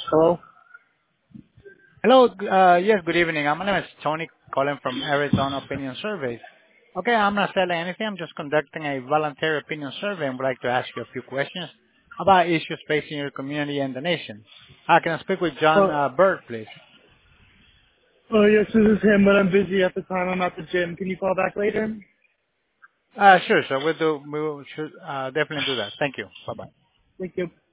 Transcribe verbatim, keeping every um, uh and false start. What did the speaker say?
Hello? Hello. g- uh Yes, good evening. Uh, My name is Tony, calling from Arizona Opinion Surveys. Okay, I'm not selling anything. I'm just conducting a voluntary opinion survey and would like to ask you a few questions about issues facing your community and the nation. I can I speak with John Oh, uh, Bird, please. oh, yes, this is him, but I'm busy at the time. I'm at the gym. Can you call back later? Uh Sure, sir. We'll do. We will should, uh, definitely do that. Thank you. Bye-bye. Thank you.